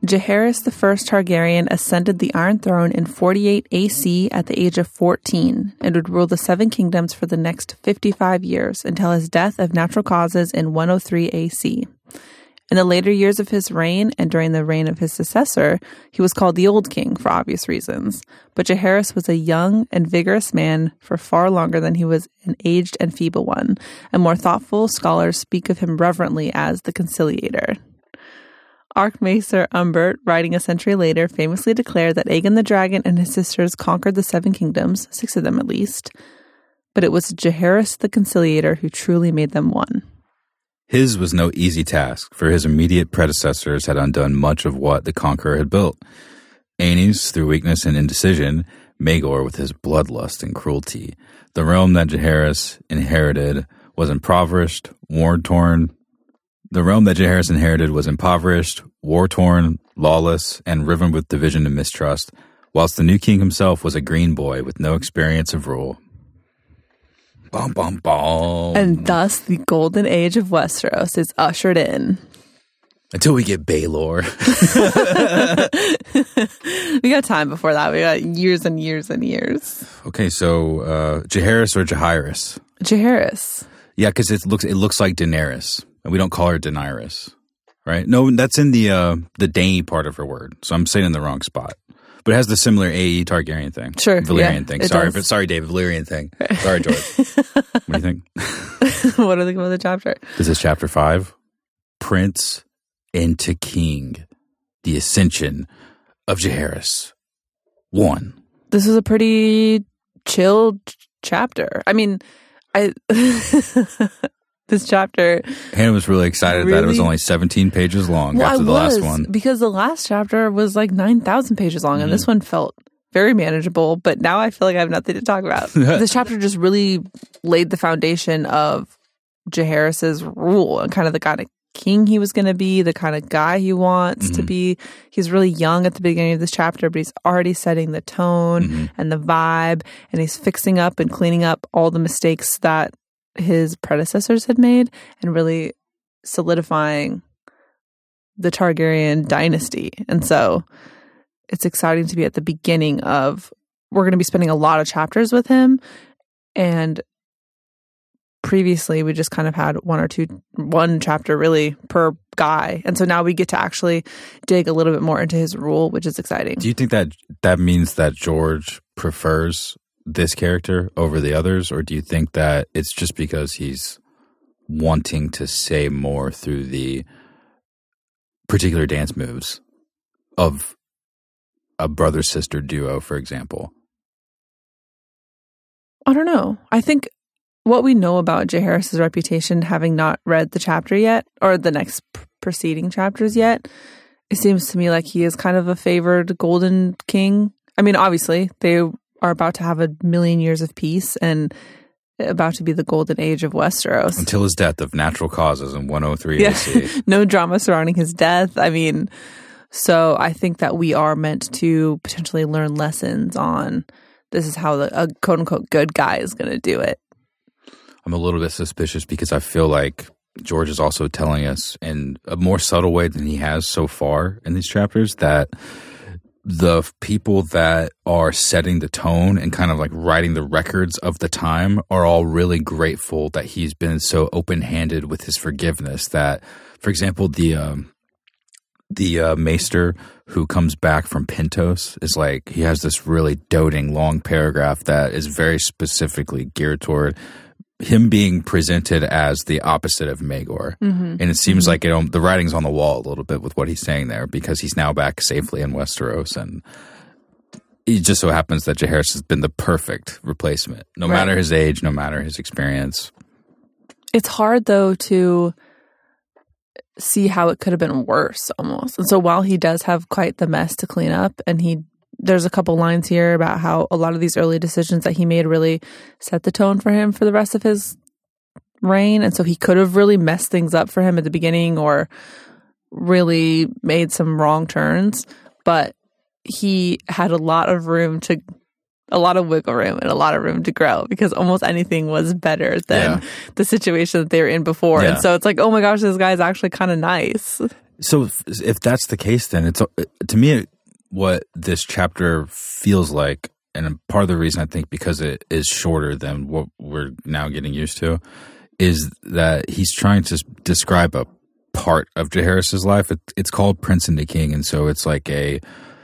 Jaehaerys I Targaryen ascended the Iron Throne in 48 AC at the age of 14 and would rule the Seven Kingdoms for the next 55 years until his death of natural causes in 103 AC. In the later years of his reign and during the reign of his successor, he was called the Old King for obvious reasons. But Jaehaerys was a young and vigorous man for far longer than he was an aged and feeble one, and more thoughtful scholars speak of him reverently as the Conciliator. Archmaester Umbert, writing a century later, famously declared that Aegon the Dragon and his sisters conquered the Seven Kingdoms, 6 of them at least, but it was Jaehaerys the Conciliator who truly made them one. His was no easy task, for his immediate predecessors had undone much of what the conqueror had built. Aenys, through weakness and indecision, Maegor with his bloodlust and cruelty. The realm that Jaehaerys inherited was impoverished, war-torn, lawless, and riven with division and mistrust, whilst the new king himself was a green boy with no experience of rule. Bum, bum, bum. And thus the golden age of Westeros is ushered in. Until we get Baelor. We got time before that. We got years and years and years. Okay, so Jaehaerys or Jaehaerys? Jaehaerys. Yeah, because it looks like Daenerys. And we don't call her Daenerys, right? No, that's in the Dany part of her word. So I'm saying in the wrong spot. But it has the similar A.E. Targaryen thing. Sure. Valyrian thing. Sorry, David. Valyrian thing. Sorry, George. What do you think? What do you think about the chapter? This is chapter 5. Prince into King. The Ascension of Jaehaerys. 1. This is a pretty chilled chapter. I mean, this chapter... Hannah was really excited that it was only 17 pages long after the last one. Because the last chapter was like 9,000 pages long, and this one felt very manageable, but now I feel like I have nothing to talk about. This chapter just really laid the foundation of Jaehaerys' rule and kind of the kind of king he was going to be, the kind of guy he wants to be. He's really young at the beginning of this chapter, but he's already setting the tone and the vibe, and he's fixing up and cleaning up all the mistakes that his predecessors had made and really solidifying the Targaryen dynasty. And so it's exciting to be at the beginning of, we're going to be spending a lot of chapters with him. And previously we just kind of had one chapter really per guy. And so now we get to actually dig a little bit more into his rule, which is exciting. Do you think that means that George prefers this character over the others, or do you think that it's just because he's wanting to say more through the particular dance moves of a brother-sister duo, for example? I don't know. I think what we know about Jaehaerys' reputation, having not read the chapter yet, or the next preceding chapters yet, it seems to me like he is kind of a favored golden king. I mean, obviously, they are about to have 1,000,000 years of peace and about to be the golden age of Westeros. Until his death of natural causes in 103 AC. No drama surrounding his death. I mean, so I think that we are meant to potentially learn lessons on this is how a quote-unquote good guy is going to do it. I'm a little bit suspicious because I feel like George is also telling us in a more subtle way than he has so far in these chapters that the people that are setting the tone and kind of like writing the records of the time are all really grateful that he's been so open-handed with his forgiveness that, for example, the maester who comes back from Pentos is like, he has this really doting long paragraph that is very specifically geared toward him being presented as the opposite of Maegor. And it seems like the writing's on the wall a little bit with what he's saying there, because he's now back safely in Westeros, and it just so happens that Jaehaerys has been the perfect replacement, no matter his age, no matter his experience. It's hard, though, to see how it could have been worse, almost. And so while he does have quite the mess to clean up, and there's a couple lines here about how a lot of these early decisions that he made really set the tone for him for the rest of his reign. And so he could have really messed things up for him at the beginning or really made some wrong turns. But he had a lot of wiggle room and a lot of room to grow, because almost anything was better than the situation that they were in before. And so it's like, oh my gosh, this guy's actually kind of nice. So if that's the case, then it's to me what this chapter feels like, and part of the reason I think because it is shorter than what we're now getting used to, is that he's trying to describe a part of Jaehaerys' life. It's called Prince and the King, and so it's like a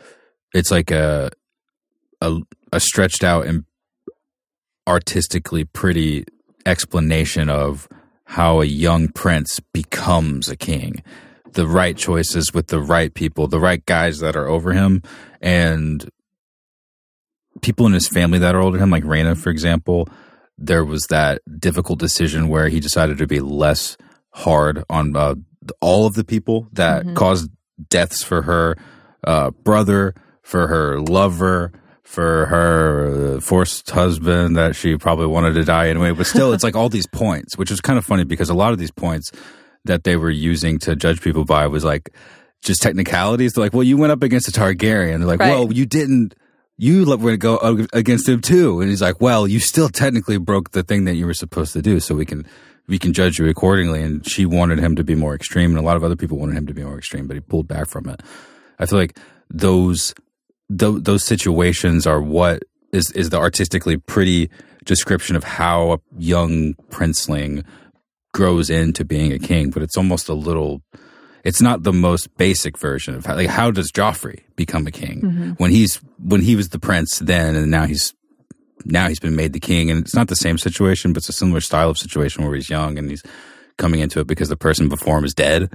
stretched out and artistically pretty explanation of how a young prince becomes a king. The right choices with the right people, the right guys that are over him, and people in his family that are older than him, like Rhaena, for example. There was that difficult decision where he decided to be less hard on all of the people that caused deaths for her brother, for her lover, for her forced husband that she probably wanted to die anyway. But still, it's like all these points, which is kind of funny because a lot of these points that they were using to judge people by was like just technicalities. They're like, well, you went up against a Targaryen. They're like, right. Well, you didn't. You were going to go against him too. And he's like, well, you still technically broke the thing that you were supposed to do, so we can judge you accordingly. And she wanted him to be more extreme, and a lot of other people wanted him to be more extreme, but he pulled back from it. I feel like those situations are what is the artistically pretty description of how a young princeling grows into being a king, but it's almost it's not the most basic version of how does Joffrey become a king when he was the prince then, and now he's been made the king, and it's not the same situation, but it's a similar style of situation where he's young and he's coming into it because the person before him is dead.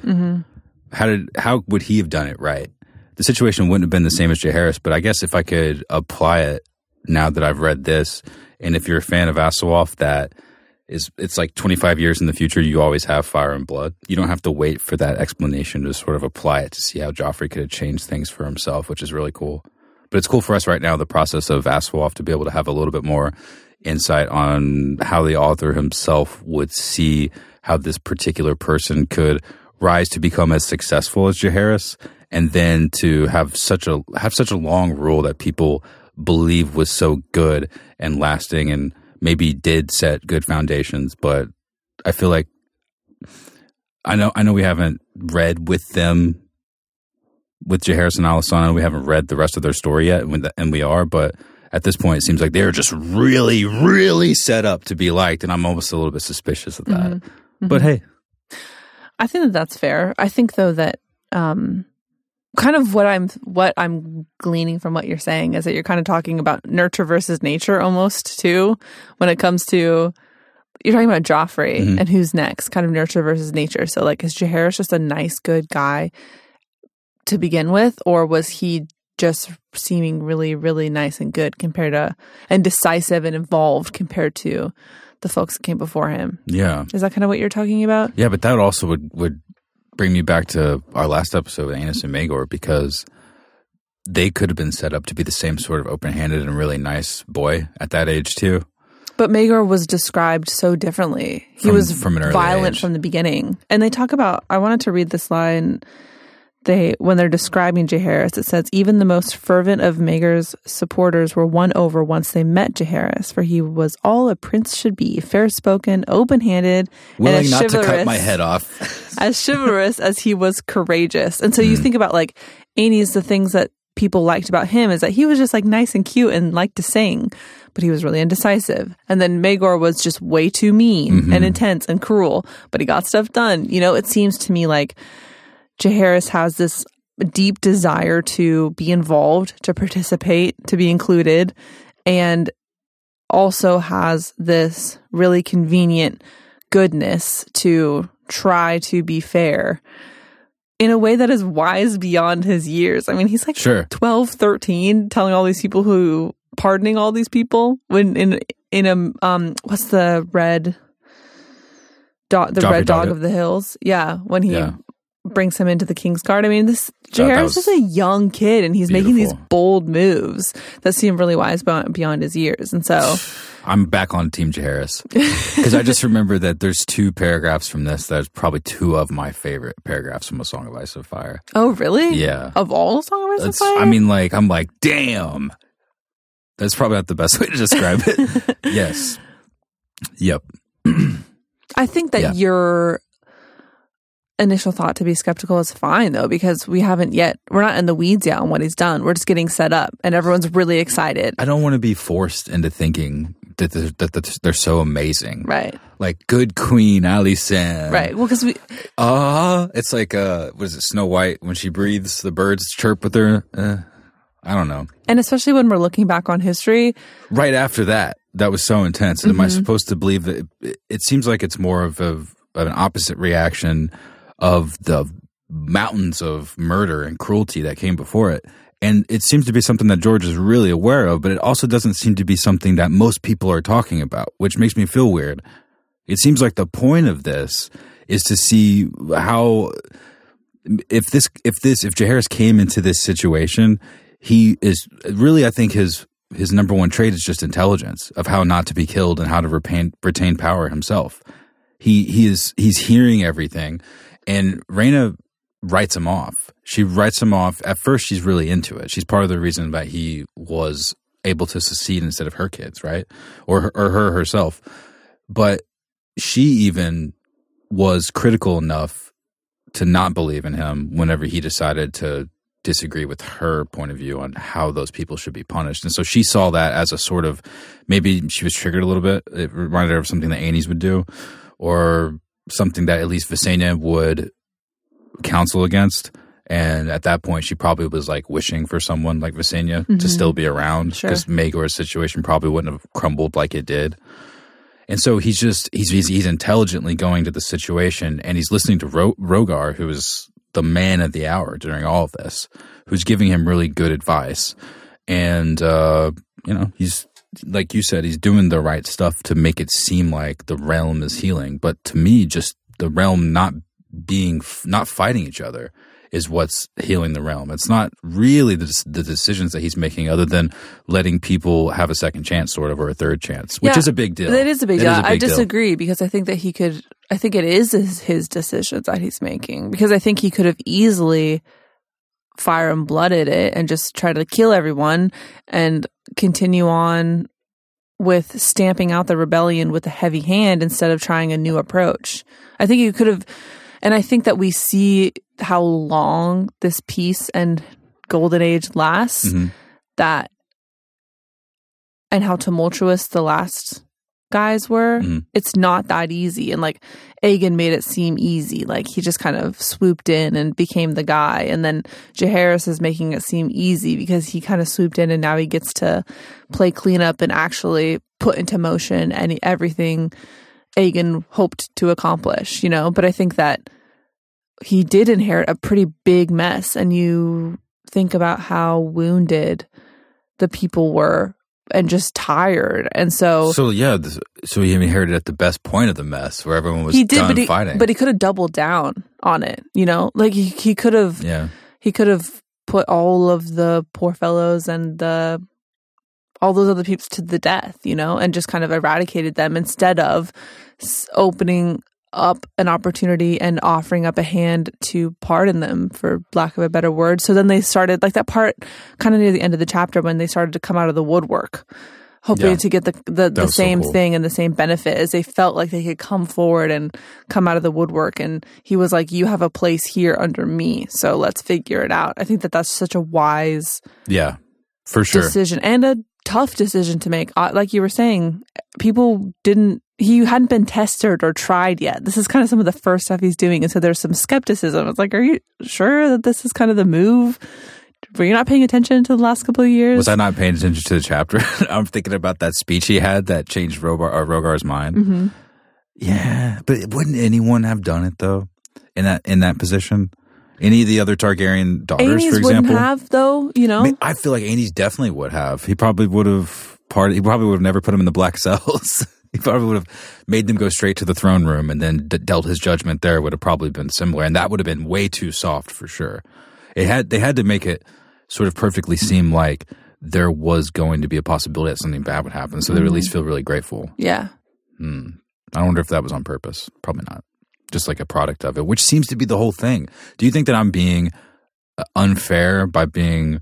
How would he have done it right? The situation wouldn't have been the same as Jaehaerys, but I guess if I could apply it now that I've read this, and if you're a fan of Asawoth, it's like 25 years in the future, you always have fire and blood. You don't have to wait for that explanation to sort of apply it to see how Joffrey could have changed things for himself, which is really cool. But it's cool for us right now, the process of Asawoth, to be able to have a little bit more insight on how the author himself would see how this particular person could rise to become as successful as Jaehaerys, and then to have such a long rule that people believe was so good and lasting and maybe did set good foundations. But I feel like I know we haven't read with them, with Jaehaerys and Alysanne. We haven't read the rest of their story yet, and we are. But at this point, it seems like they're just really, really set up to be liked, and I'm almost a little bit suspicious of that. But hey, I think that's fair. I think though that kind of what I'm gleaning from what you're saying is that you're kind of talking about nurture versus nature almost too, when it comes to, you're talking about Joffrey and who's next, kind of nurture versus nature. So like, is Jaehaerys just a nice, good guy to begin with, or was he just seeming really, really nice and good compared to, and decisive and involved compared to the folks that came before him? Yeah. Is that kind of what you're talking about? Yeah, but that also would bring me back to our last episode with Aenys and Maegor, because they could have been set up to be the same sort of open-handed and really nice boy at that age too. But Maegor was described so differently. He was violent from the beginning. And they talk about, I wanted to read this line, when they're describing Jaehaerys, it says, even the most fervent of Maegor's supporters were won over once they met Jaehaerys, for he was all a prince should be, fair-spoken, open-handed, willing and not to cut my head off. As chivalrous as he was courageous. And so you think about like Aenys, the things that people liked about him is that he was just like nice and cute and liked to sing, but he was really indecisive. And then Maegor was just way too mean and intense and cruel, but he got stuff done. You know, it seems to me like Jaehaerys has this deep desire to be involved, to participate, to be included, and also has this really convenient goodness to try to be fair in a way that is wise beyond his years. I mean, he's like 12, 13, telling all these people pardoning all these people when in a, what's the red dog, red dog of the hills? Yeah. When he brings him into the King's Guard. I mean, this Jaehaerys is a young kid, and he's making these bold moves that seem really wise beyond his years. And so I'm back on Team Jaehaerys, because I just remember that there's 2 paragraphs from this that's probably 2 of my favorite paragraphs from A Song of Ice and Fire. Oh, really? Yeah. Of all Song of Ice and Fire? I mean, like, I'm like, damn. That's probably not the best way to describe it. Yes. Yep. I think that you're initial thought to be skeptical is fine, though, because we're not in the weeds yet on what he's done. We're just getting set up, and everyone's really excited. I don't want to be forced into thinking that they're so amazing. Right. Like, good Queen Alicent. Right. Well, because it's like, what is it, Snow White, when she breathes, the birds chirp with her. I don't know. And especially when we're looking back on history. Right after that was so intense. Am I supposed to believe that it seems like it's more of an opposite reaction of the mountains of murder and cruelty that came before it. And it seems to be something that George is really aware of, but it also doesn't seem to be something that most people are talking about, which makes me feel weird. It seems like the point of this is to see how, if Jaehaerys came into this situation, he is really, I think his number one trait is just intelligence of how not to be killed and how to retain power himself. He's hearing everything, and Rhaena writes him off. She writes him off. At first, she's really into it. She's part of the reason that he was able to succeed instead of her kids, right? Or her herself. But she even was critical enough to not believe in him whenever he decided to disagree with her point of view on how those people should be punished. And so she saw that as a sort of, maybe she was triggered a little bit. It reminded her of something that Aenys would do, or something that at least Visenya would counsel against. And at that point, she probably was like wishing for someone like Visenya to still be around, because Maegor's situation probably wouldn't have crumbled like it did. And so he's intelligently going to the situation, and he's listening to Rogar, who is the man of the hour during all of this, who's giving him really good advice. And, he's, like you said, he's doing the right stuff to make it seem like the realm is healing. But to me, just the realm not fighting each other is what's healing the realm. It's not really the decisions that he's making, other than letting people have a second chance, sort of, or a third chance, which is a big deal. It is a big deal. I disagree, because I think that I think it is his decisions that he's making, because I think he could have easily fire and blooded it and just try to kill everyone and continue on with stamping out the rebellion with a heavy hand instead of trying a new approach. I think you could have, and I think that we see how long this peace and golden age lasts, that, and how tumultuous the last guys were. It's not that easy. And like Aegon made it seem easy. Like he just kind of swooped in and became the guy. And then Jaehaerys is making it seem easy because he kind of swooped in, and now he gets to play cleanup and actually put into motion everything Aegon hoped to accomplish, But I think that he did inherit a pretty big mess. And you think about how wounded the people were and just tired. And so he inherited at the best point of the mess, where everyone was done fighting. But he could have doubled down on it, like he could have put all of the poor fellows and all those other people to the death, and just kind of eradicated them, instead of opening up an opportunity and offering up a hand to pardon them, for lack of a better word. So then they started, like that part kind of near the end of the chapter, when they started to come out of the woodwork, hoping to get the same thing and the same benefit, as they felt like they could come forward and come out of the woodwork. And he was like, you have a place here under me, so let's figure it out. I think that that's such a wise for sure decision, and a tough decision to make. Like you were saying, he hadn't been tested or tried yet. This is kind of some of the first stuff he's doing. And so there's some skepticism. It's like, are you sure that this is kind of the move? Were you not paying attention to the last couple of years? Was I not paying attention to the chapter? I'm thinking about that speech he had that changed Rogar's mind. Yeah, but wouldn't anyone have done it, though, in that position? Any of the other Targaryen daughters, Aenys for example? Wouldn't have, though, I feel like Aenys definitely would have. He probably would have never put him in the black cells. He probably would have made them go straight to the throne room and then dealt his judgment there. Would have probably been similar, and that would have been way too soft for sure. They had to make it sort of perfectly seem like there was going to be a possibility that something bad would happen, so they would at least feel really grateful. Yeah. I wonder if that was on purpose. Probably not. Just like a product of it, which seems to be the whole thing. Do you think that I'm being unfair by being,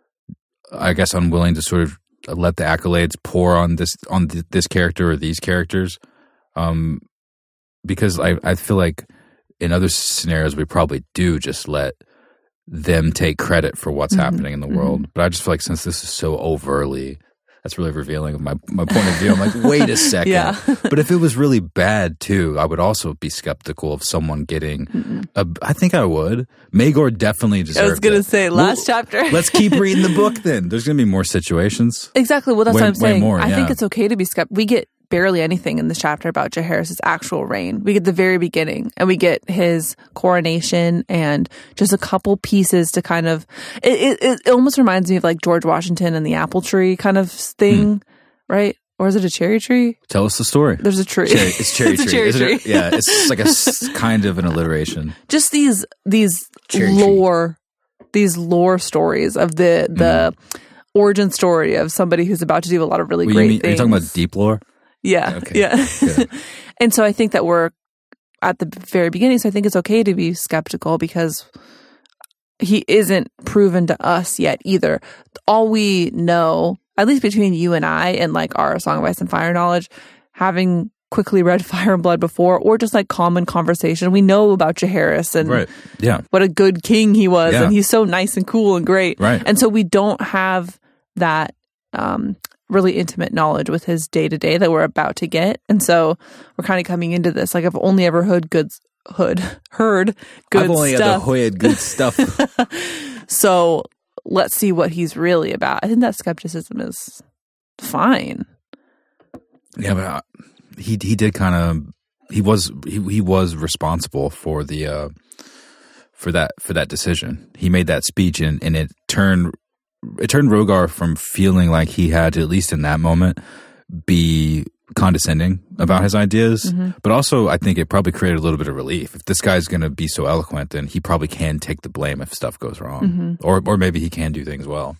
I guess, unwilling to sort of let the accolades pour on this character or these characters? Because I feel like in other scenarios, we probably do just let them take credit for what's happening in the world. But I just feel like since this is so overtly, that's really revealing of my point of view. I'm like, wait a second. Yeah. But if it was really bad too, I would also be skeptical of someone getting I think I would. Maegor definitely deserved it. I was going to say, last chapter. Let's keep reading the book then. There's going to be more situations. Exactly. Well, that's what I'm saying. More, I think it's okay to be skeptical. We get barely anything in this chapter about Jaehaerys' actual reign. We get the very beginning, and we get his coronation and just a couple pieces to kind of it almost reminds me of like George Washington and the apple tree kind of thing, right? Or is it a cherry tree? Tell us the story. There's a tree. It's cherry it's tree. A cherry tree. Yeah, it's like a kind of an alliteration. Just these lore stories of the origin story of somebody who's about to do a lot of really great things. Are you talking about deep lore? Yeah. Okay. Yeah. And so I think that we're at the very beginning. So I think it's okay to be skeptical because he isn't proven to us yet either. All we know, at least between you and I and like our Song of Ice and Fire knowledge, having quickly read Fire and Blood before, or just like common conversation, we know about Jaehaerys and what a good king he was. And he's so nice and cool and great. Right. And so we don't have that really intimate knowledge with his day-to-day that we're about to get. And so we're kind of coming into this like I've only ever heard good stuff. I've only ever heard good stuff. So let's see what he's really about. I think that skepticism is fine. Yeah, but he did kind of he was responsible for the for that decision. He made that speech and it turned Rogar from feeling like he had to, at least in that moment, be condescending about his ideas. But also, I think it probably created a little bit of relief. If this guy's going to be so eloquent, then he probably can take the blame if stuff goes wrong. Or maybe he can do things well.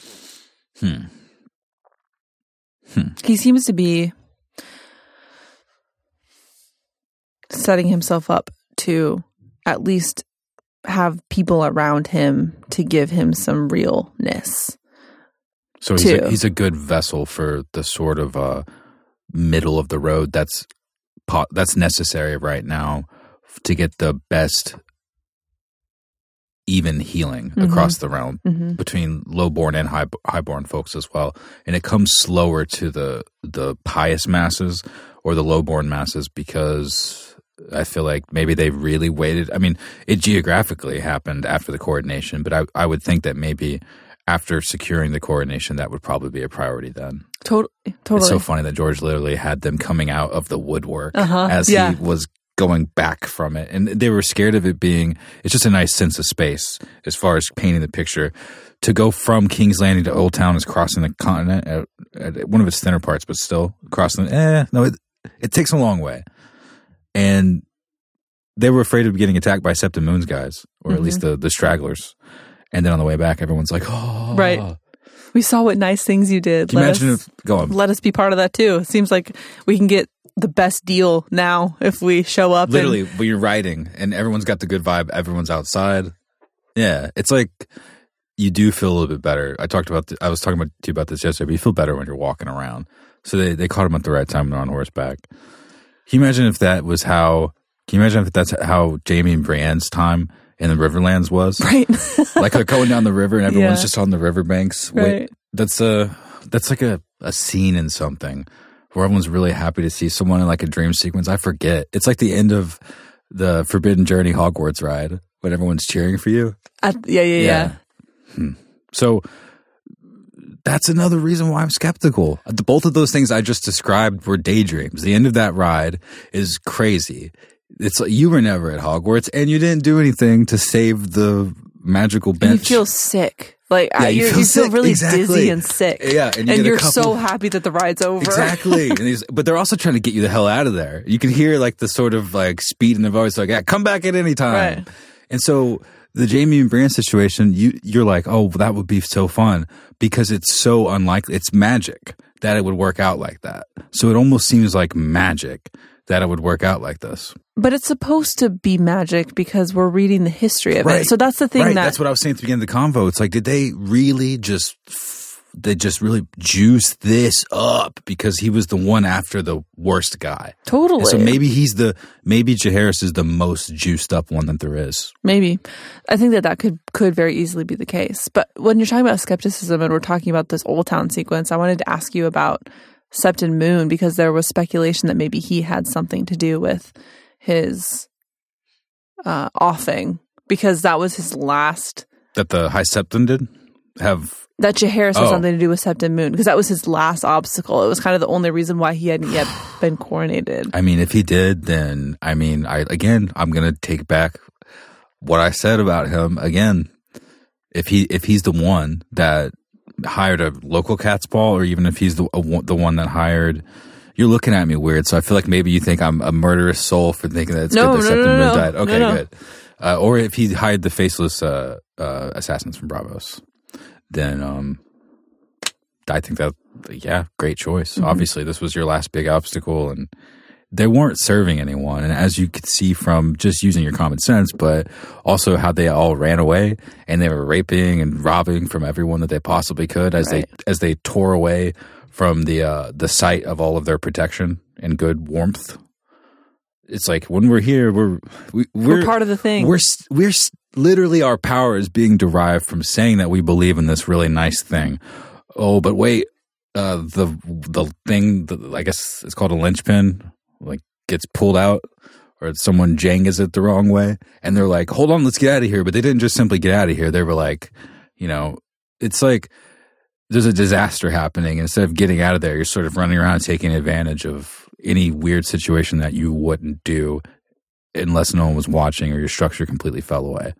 He seems to be setting himself up to at least have people around him to give him some realness. So he's a good vessel for the sort of middle of the road that's necessary right now to get the best even healing across the realm between lowborn and highborn folks as well. And it comes slower to the pious masses or the lowborn masses because I feel like maybe they really waited. I mean, it geographically happened after the coordination, but I would think that maybe after securing the coordination, that would probably be a priority then. Totally. It's so funny that George literally had them coming out of the woodwork as he was going back from it. And they were scared of it being, it's just a nice sense of space as far as painting the picture. To go from King's Landing to Old Town is crossing the continent at one of its thinner parts, but still crossing. It takes a long way. And they were afraid of getting attacked by Septim Moon's guys, or at least the stragglers. And then on the way back, everyone's like, oh. Right. We saw what nice things you did. Can you imagine go on. Let us be part of that too. It seems like we can get the best deal now if we show up. Literally, when you're riding and everyone's got the good vibe, everyone's outside. Yeah. It's like you do feel a little bit better. I was talking to you about this yesterday, but you feel better when you're walking around. So they caught him at the right time when they're on horseback. Can you imagine if that's how Jaime and Brienne's time in the Riverlands was? Right. Like they're going down the river and everyone's just on the riverbanks. Right. Wait, that's like a scene in something where everyone's really happy to see someone in like a dream sequence. I forget. It's like the end of the Forbidden Journey Hogwarts ride when everyone's cheering for you. Yeah. So that's another reason why I'm skeptical. Both of those things I just described were daydreams. The end of that ride is crazy. It's like you were never at Hogwarts and you didn't do anything to save the magical bench. You feel sick. Like you feel really dizzy and sick. Yeah, and you're so happy that the ride's over. Exactly. But they're also trying to get you the hell out of there. You can hear like the sort of like speed in their voice, like, yeah, come back at any time. Right. And so the Jaime and Brienne situation, you're like, oh, that would be so fun because it's so unlikely. It's magic that it would work out like that. So it almost seems like magic that it would work out like this. But it's supposed to be magic because we're reading the history of it. So that's the thing that's what I was saying at the beginning of the convo. It's like, did they really just they just really juiced this up because he was the one after the worst guy. Totally. And so maybe Jaehaerys is the most juiced up one that there is. Maybe. I think that could very easily be the case. But when you're talking about skepticism and we're talking about this Old Town sequence, I wanted to ask you about Septon Moon because there was speculation that maybe he had something to do with his offing because that was his last. That the High Septon did have. That Jaehaerys had something to do with Septon Moon because that was his last obstacle. It was kind of the only reason why he hadn't yet been coronated. I mean, if he did, then I'm going to take back what I said about him again. If he's the one that hired a local cat's ball, or even if he's the one that hired, you're looking at me weird. So I feel like maybe you think I'm a murderous soul for thinking that it's good that Septon Moon died. Okay, good. Or if he hired the faceless assassins from Braavos, then I think that, great choice. Mm-hmm. Obviously, this was your last big obstacle, and they weren't serving anyone. And as you could see from just using your common sense, but also how they all ran away and they were raping and robbing from everyone that they possibly could as they tore away from the site of all of their protection and good warmth. It's like when we're here, we're part of the thing. We're literally, our power is being derived from saying that we believe in this really nice thing. Oh, but wait, the thing, I guess it's called a linchpin, like gets pulled out, or someone jangas it the wrong way, and they're like, "Hold on, let's get out of here." But they didn't just simply get out of here. They were like, it's like there's a disaster happening. And instead of getting out of there, you're sort of running around taking advantage of any weird situation that you wouldn't do unless no one was watching or your structure completely fell away.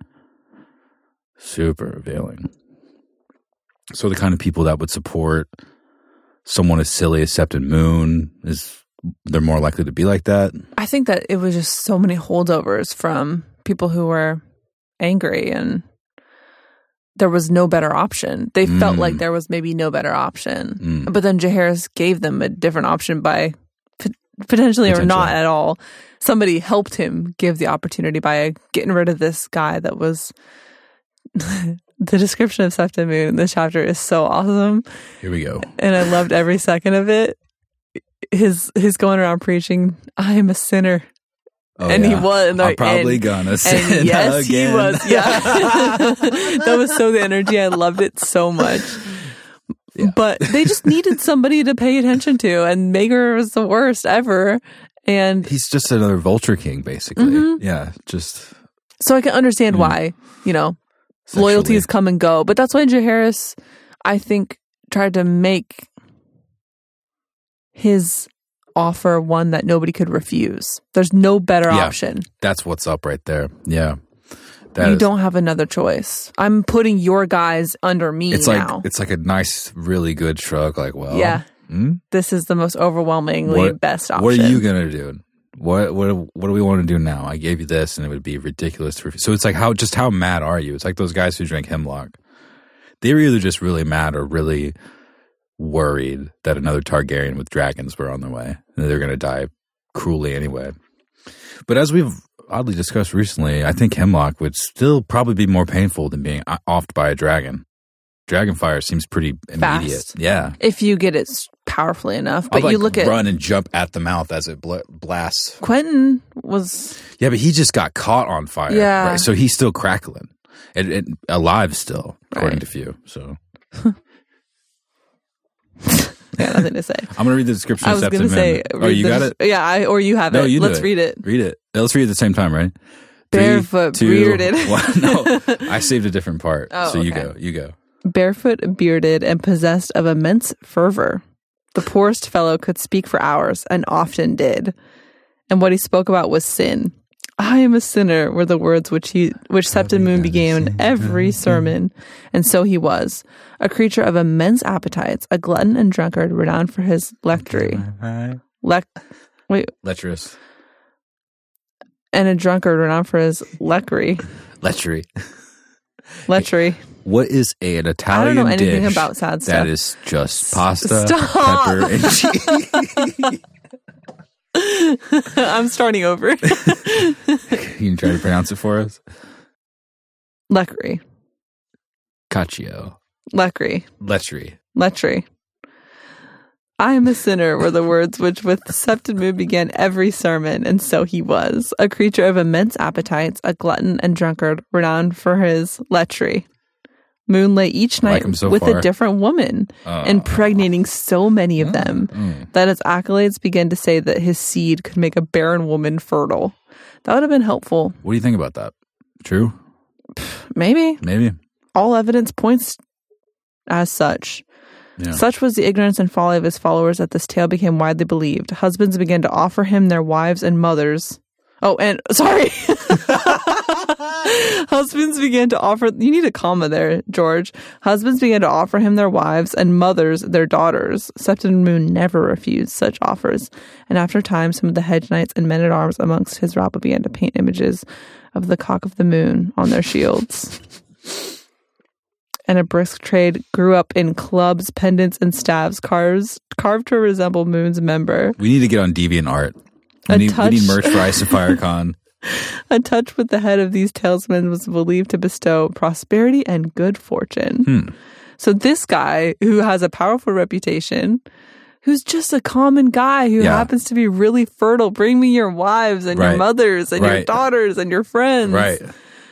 Super revealing. So the kind of people that would support someone as silly as Septon Moon, they're more likely to be like that? I think that it was just so many holdovers from people who were angry and there was no better option. They felt like there was maybe no better option. But then Jaehaerys gave them a different option by potentially or not at all. Somebody helped him give the opportunity by getting rid of this guy that was... The description of Septon Moon in this chapter is so awesome. Here we go. And I loved every second of it. His going around preaching, I am a sinner. Oh, and he was. I'm probably gonna sin and yes, again. He was. Yeah. That was so the energy. I loved it so much. Yeah. But they just needed somebody to pay attention to. And Maegor was the worst ever. And he's just another Vulture King, basically. Mm-hmm. Yeah. Just. So I can understand why, sexually. Loyalties come and go. But that's why Jaehaerys, I think, tried to make his offer one that nobody could refuse. There's no better option. That's what's up right there. Yeah. You don't have another choice. I'm putting your guys under me now. It's like a nice, really good shrug. Like, well, this is the most overwhelmingly best option. What are you going to do? What do we want to do now? I gave you this, and it would be ridiculous to refuse. So it's like, how mad are you? It's like those guys who drink hemlock. They were either just really mad or really worried that another Targaryen with dragons were on their way, and they're going to die cruelly anyway. But as we've oddly discussed recently, I think hemlock would still probably be more painful than being offed by a dragon. Dragonfire seems pretty immediate. Fast. Yeah. If you get it powerfully enough. But you look at... run and jump at the mouth as it blasts. Quentin was... Yeah, but he just got caught on fire. Yeah. Right? So he's still crackling. And alive still, according to few. So... Yeah, nothing to say. I'm going to read the description of Septon Moon. I was going to say... Oh, you got it? Yeah, or you have it. No, you Let's read it. Read it. Let's read it at the same time, right? Barefoot, 3, 2, bearded. 1. No, I saved a different part. Oh, so you okay. You go. Barefoot, bearded, and possessed of immense fervor. The poorest fellow could speak for hours, and often did. And what he spoke about was sin. I am a sinner were the words which Septon Moon began in every sermon. And so he was. A creature of immense appetites, a glutton and drunkard renowned for his lechery. Lecherous. And a drunkard renowned for his lechery. Lechery. Lechery. What is an Italian I don't know anything dish about sad stuff. that is just pasta, pepper, and cheese? I'm starting over. You can try to pronounce it for us? Lechery. Cacio. Lechery. Lechery. Letri. I am a sinner were the words which with Septon Moon began every sermon, and so he was. A creature of immense appetites, a glutton and drunkard, renowned for his lechery. Moon lay each night with a different woman, impregnating so many of them that his accolades began to say that his seed could make a barren woman fertile. That would have been helpful. What do you think about that? True? Maybe. All evidence points as such. Yeah. Such was the ignorance and folly of his followers that this tale became widely believed. Husbands began to offer him their wives and mothers. Oh, and sorry. Husbands began to offer, you need a comma there, George. Husbands began to offer him their wives and mothers their daughters. Septon Moon never refused such offers. And after a time, some of the hedge knights and men at arms amongst his rabble began to paint images of the cock of the moon on their shields. And a brisk trade grew up in clubs, pendants, and staves carved to resemble Moon's member. We need to get on DeviantArt. We need merch for Ice of FireCon. A touch with the head of these talesmen was believed to bestow prosperity and good fortune. So this guy, who has a powerful reputation, who's just a common guy who happens to be really fertile, bring me your wives and your mothers and your daughters and your friends. Right.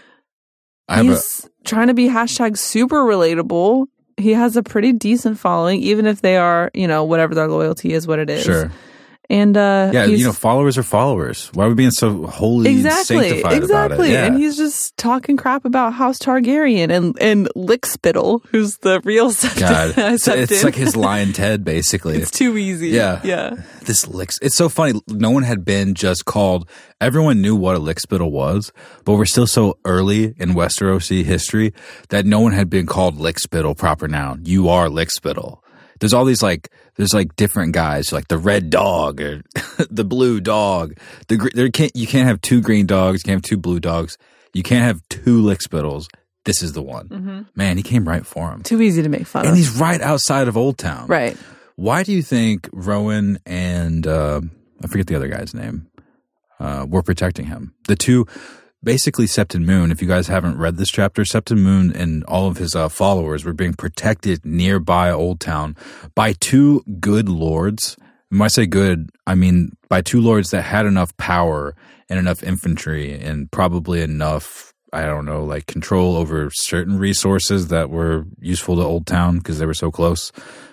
He's trying to be hashtag super relatable. He has a pretty decent following, even if they are, whatever their loyalty is, what it is. Sure. And followers are followers. Why are we being so holy sanctified about it? Yeah. And he's just talking crap about House Targaryen and Lickspittle, who's the real Septon. God, it's like his Lion Ted, basically. It's too easy. Yeah. It's so funny. No one had been just called. Everyone knew what a Lickspittle was, but we're still so early in Westerosi history that no one had been called Lickspittle proper noun. You are Lickspittle. There's all these there's different guys, like the red dog or the blue dog. You can't have two green dogs. You can't have two blue dogs. You can't have two Lickspittles. This is the one. Mm-hmm. Man, he came right for him. Too easy to make fun of. And he's right outside of Old Town. Right. Why do you think Rowan and I forget the other guy's name were protecting him? The two. Basically, Septon Moon, if you guys haven't read this chapter, Septon Moon and all of his followers were being protected nearby Old Town by two good lords. And when I say good, I mean by two lords that had enough power and enough infantry and probably enough, control over certain resources that were useful to Old Town because they were so close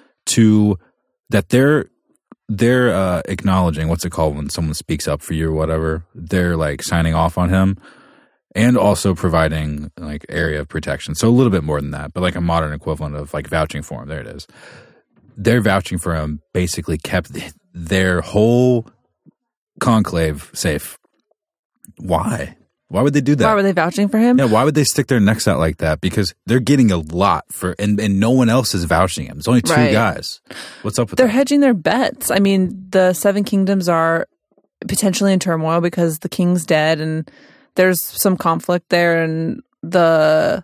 to that they're acknowledging, what's it called when someone speaks up for you or whatever, they're signing off on him and also providing area of protection. So a little bit more than that, but a modern equivalent of vouching for him. There it is. Their vouching for him basically kept their whole conclave safe. Why? Why would they do that? Why were they vouching for him? Yeah, why would they stick their necks out like that? Because they're getting a lot and no one else is vouching him. It's only two guys. What's up with that? They're hedging their bets. I mean, the Seven Kingdoms are potentially in turmoil because the king's dead and there's some conflict there, and the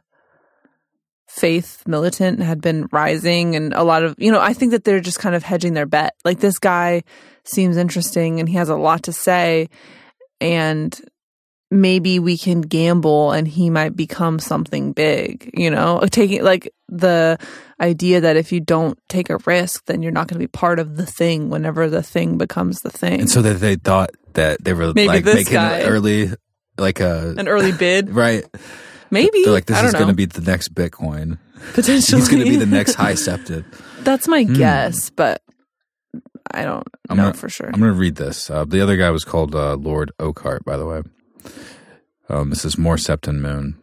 faith militant had been rising, and a lot of, I think that they're just kind of hedging their bet. This guy seems interesting and he has a lot to say, and maybe we can gamble and he might become something big, taking the idea that if you don't take a risk, then you're not going to be part of the thing whenever the thing becomes the thing. And so that they thought that they were maybe making an early, an early bid. Right. Maybe. They're this is going to be the next Bitcoin. Potentially. He's going to be the next high Septon. That's my guess, but I don't know for sure. I'm going to read this. The other guy was called Lord Oakheart, by the way. This is more Septon Moon.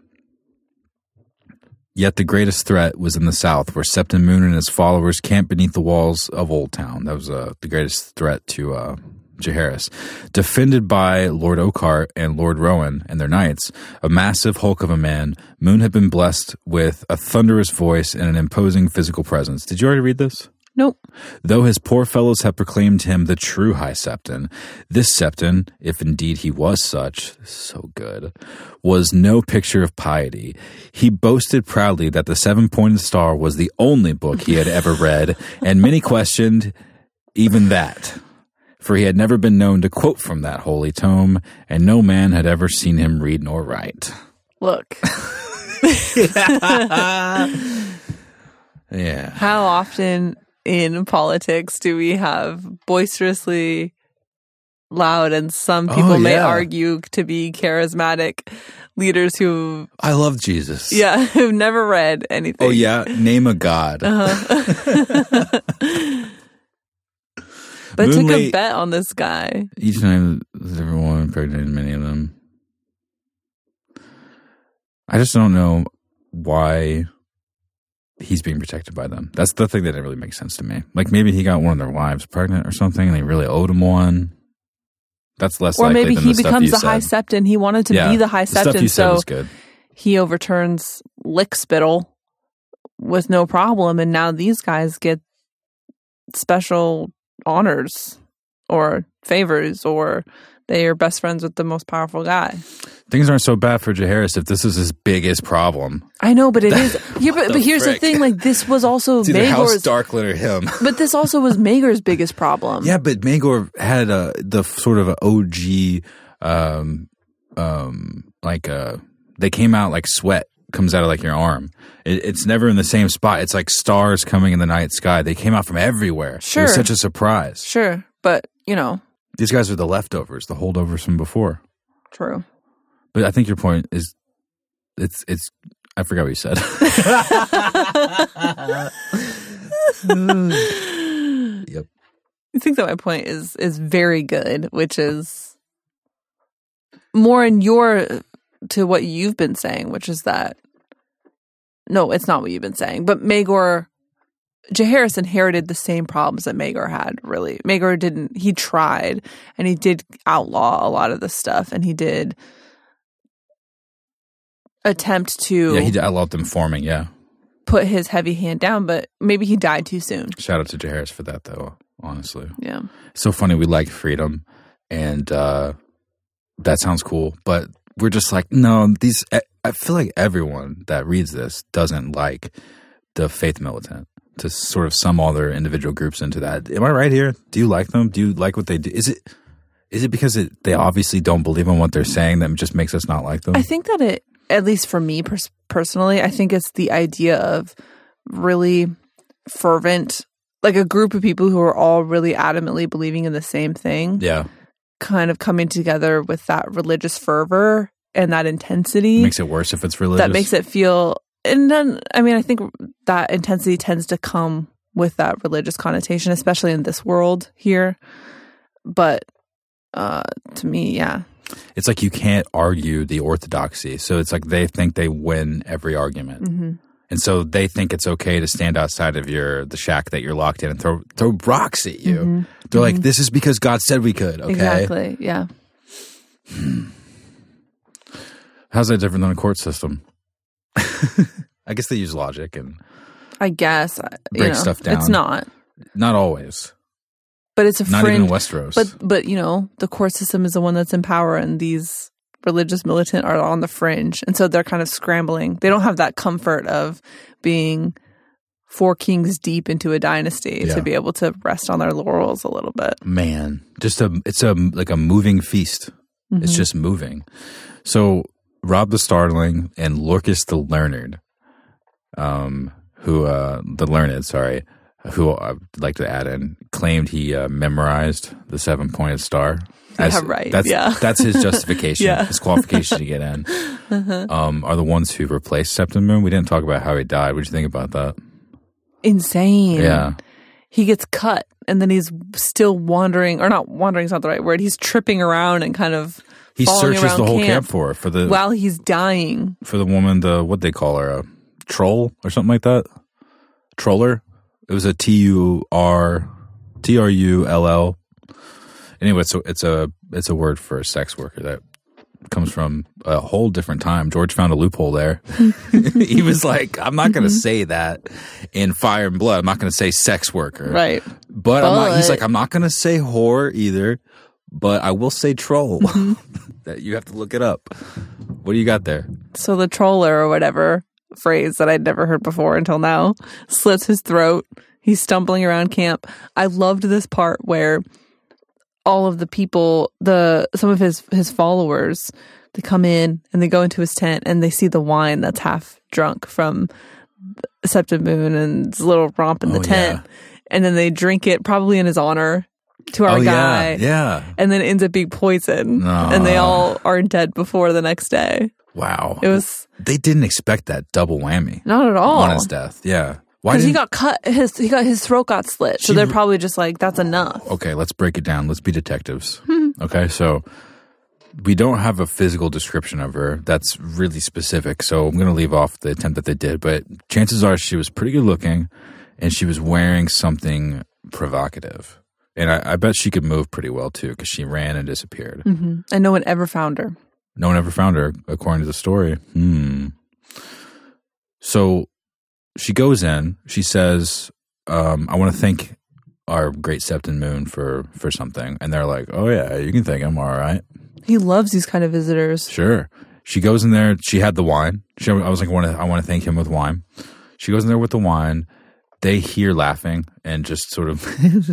Yet the greatest threat was in the south, where Septon Moon and his followers camped beneath the walls of Old Town. That was the greatest threat to Jaehaerys. Defended by Lord Oakheart and Lord Rowan and their knights, a massive hulk of a man, Moon had been blessed with a thunderous voice and an imposing physical presence. Did you already read this? Nope. Though his poor fellows had proclaimed him the true High Septon, this Septon, if indeed he was such, so good, was no picture of piety. He boasted proudly that the Seven-Pointed Star was the only book he had ever read, and many questioned even that, for he had never been known to quote from that holy tome, and no man had ever seen him read nor write. Look. Yeah. How often in politics do we have boisterously loud, and some people may argue to be charismatic leaders who... I love Jesus. Yeah, who've never read anything. Oh, yeah? Name a god. But took a bet on this guy. Each night, every woman impregnated many of them. I just don't know why he's being protected by them. That's the thing that didn't really make sense to me. Like, maybe he got one of their wives pregnant or something, and they really owed him one. That's less likely than the stuff you said. Or maybe he becomes the High Septon. He wanted to be the High Septon, the stuff you said was good. He overturns Lickspittle with no problem, and now these guys get special honors or favors, or they are best friends with the most powerful guy. Things aren't so bad for Jaehaerys if this is his biggest problem. I know, but it is. Yeah, but here's the thing: like, this was also Maegor's. House Darklit or him. But this also was Maegor's biggest problem. Yeah, but Maegor had the sort of OG, they came out like sweat comes out of like your arm. It's never in the same spot. It's like stars coming in the night sky. They came out from everywhere. Sure, it was such a surprise. Sure, but these guys are the leftovers, the holdovers from before. True. But I think your point is, it's. I forgot what you said. Yep. I think that my point is very good, which is more in to what you've been saying, which is that no, it's not what you've been saying, but Jaehaerys inherited the same problems that Maegor had, really. Maegor didn't. He tried, and he did outlaw a lot of this stuff, and he did attempt to... Yeah, he outlawed them forming, put his heavy hand down, but maybe he died too soon. Shout out to Jaehaerys for that, though, honestly. Yeah. It's so funny. We like freedom, and that sounds cool, but we're just like, no, I feel like everyone that reads this doesn't like the faith militant. To sort of sum all their individual groups into that. Am I right here? Do you like them? Do you like what they do? Is it because they obviously don't believe in what they're saying that just makes us not like them? I think that at least for me personally, I think it's the idea of really fervent, like a group of people who are all really adamantly believing in the same thing. Yeah. Kind of coming together with that religious fervor and that intensity. It makes it worse if it's religious. That makes it feel... And then, I mean, I think that intensity tends to come with that religious connotation, especially in this world here. But to me, yeah. It's like you can't argue the orthodoxy. So it's like they think they win every argument. Mm-hmm. And so they think it's okay to stand outside of the shack that you're locked in and throw rocks at you. Mm-hmm. They're like, this is because God said we could, okay? Exactly, yeah. How's that different than a court system? I guess they use logic and I guess break stuff down. It's not always, but it's a not fringe, even Westeros. But the court system is the one that's in power, and these religious militant are on the fringe, and so they're kind of scrambling. They don't have that comfort of being 4 kings deep into a dynasty to be able to rest on their laurels a little bit. Man, it's like a moving feast. Mm-hmm. It's just moving. So Robb the Starling and Lorcus the Learned, who I'd like to add in, claimed he memorized the 7-pointed star. Right. That's his justification, his qualification to get in. Are the ones who replaced Septon Moon. We didn't talk about how he died. What did you think about that? Insane. Yeah. He gets cut, and then he's still wandering, or not wandering is not the right word. He's tripping around and kind of he searches the whole camp for the while he's dying. For the woman, what they call her, a troll or something like that? Troller? It was a TRULL. Anyway, so it's a word for a sex worker that comes from a whole different time. George found a loophole there. He was like, I'm not going to say that in Fire and Blood. I'm not going to say sex worker. Right. But he's like, I'm not going to say whore either, but I will say troll. That you have to look it up. What do you got there? So the troller or whatever phrase that I'd never heard before until now slits his throat. He's stumbling around camp. I loved this part where all of the people, some of his followers, they come in and they go into his tent and they see the wine that's half drunk from Septim Moon and his little romp in the tent. Yeah. And then they drink it probably in his honor to our guy. Yeah. And then it ends up being poison. And they all are dead before the next day. Wow. It was. They didn't expect that double whammy. Not at all. On his death. Yeah. Because he got cut, his throat got slit. So they're probably just like, that's enough. Okay, let's break it down. Let's be detectives. Okay, so we don't have a physical description of her that's really specific. So I'm going to leave off the attempt that they did. But chances are she was pretty good looking and she was wearing something provocative. And I bet she could move pretty well too because she ran and disappeared. And no one ever found her. No one ever found her, according to the story. So she goes in. She says, I want to thank our great Septim Moon for something. And they're like, oh, yeah, you can thank him. All right. He loves these kind of visitors. Sure. She goes in there. She had the wine. I was like, I want to thank him with wine. She goes in there with the wine. They hear laughing and just sort of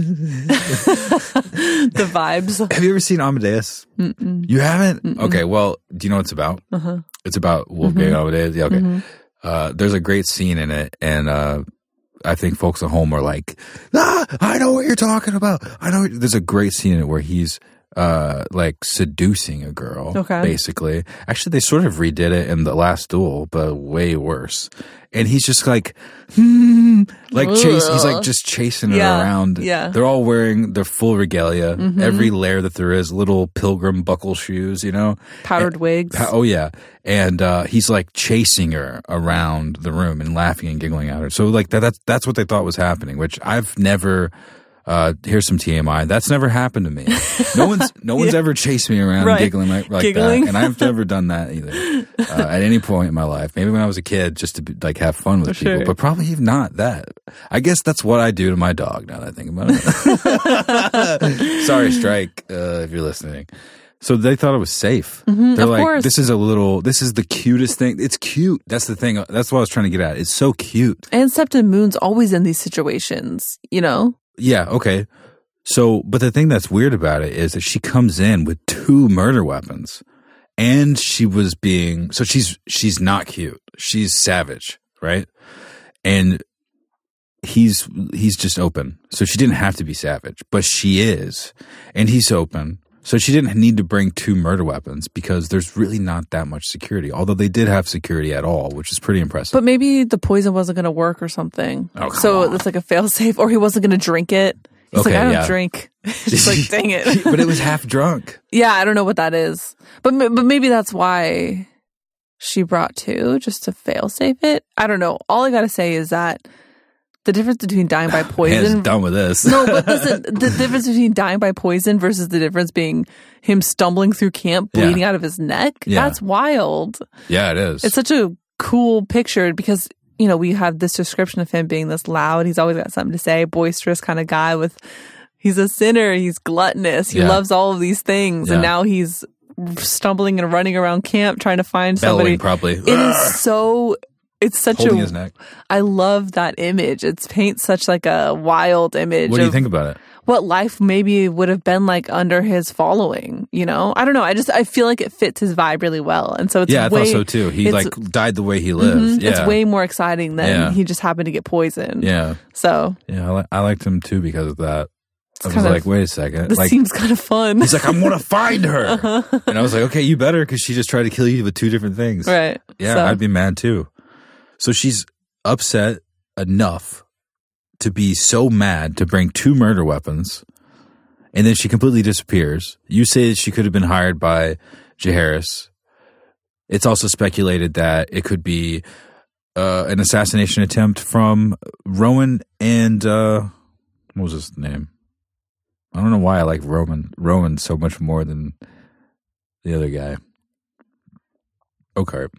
the vibes. Have you ever seen Amadeus? You haven't? Okay. Well, do you know what it's about? It's about Wolfgang Amadeus. Yeah, okay. There's a great scene in it, and I think folks at home are like, I know what you're talking about. I know. There's a great scene in it where he's like seducing a girl, basically. Actually, they sort of redid it in The Last Duel, but way worse. And he's just like, he's like just chasing her around. Yeah. They're all wearing their full regalia, every layer that there is, little pilgrim buckle shoes, you know? Powdered wigs. Oh, yeah. And he's like chasing her around the room and laughing and giggling at her. So like that's what they thought was happening, which I've never... here's some TMI. That's never happened to me. No one's ever chased me around giggling like that, and I've never done that either at any point in my life. Maybe when I was a kid, just to like have fun with people, but probably even not that. I guess that's what I do to my dog. Now that I think about it. Sorry, Strike, if you're listening. So they thought it was safe. They're like, course. This is the cutest thing. It's cute. That's the thing. That's what I was trying to get at. It's so cute. And Septim Moon's always in these situations, you know? Yeah, okay. So, but the thing that's weird about it is that she comes in with 2 murder weapons, and she's not cute. She's savage, right? And he's just open. So she didn't have to be savage, but she is. And he's open. So she didn't need to bring 2 murder weapons because there's really not that much security, although they did have security at all, which is pretty impressive. But maybe the poison wasn't going to work or something. Oh, so it's like a fail-safe, or he wasn't going to drink it. He's like, I don't drink. She's like, dang it. But it was half drunk. Yeah, I don't know what that is. But maybe that's why she brought 2, just to fail-safe it. I don't know. All I got to say is that the difference between dying by poison... Man's done with this. No, but listen, the difference between dying by poison versus the difference being him stumbling through camp, bleeding out of his neck, that's wild. Yeah, it is. It's such a cool picture because, you know, we have this description of him being this loud. He's always got something to say, boisterous kind of guy he's a sinner, he's gluttonous, he loves all of these things, and now he's stumbling and running around camp trying to find somebody. Bellowing probably. It is so... It's such holding his neck. I love that image. It paints such like a wild image. What do you think about it? What life maybe would have been like under his following, you know? I don't know. I feel like it fits his vibe really well. And so it's I thought so too. He like died the way he lived. Yeah. It's way more exciting than he just happened to get poisoned. Yeah. So. Yeah, I liked him too because of that. I was like, wait a second. This seems kind of fun. He's like, I'm going to find her. And I was like, okay, you better, because she just tried to kill you with 2 different things. Right. Yeah, I'd be mad too. So she's upset enough to be so mad to bring 2 murder weapons, and then she completely disappears. You say that she could have been hired by Jaehaerys. It's also speculated that it could be an assassination attempt from Rowan and what was his name? I don't know why I like Rowan so much more than the other guy. Okay.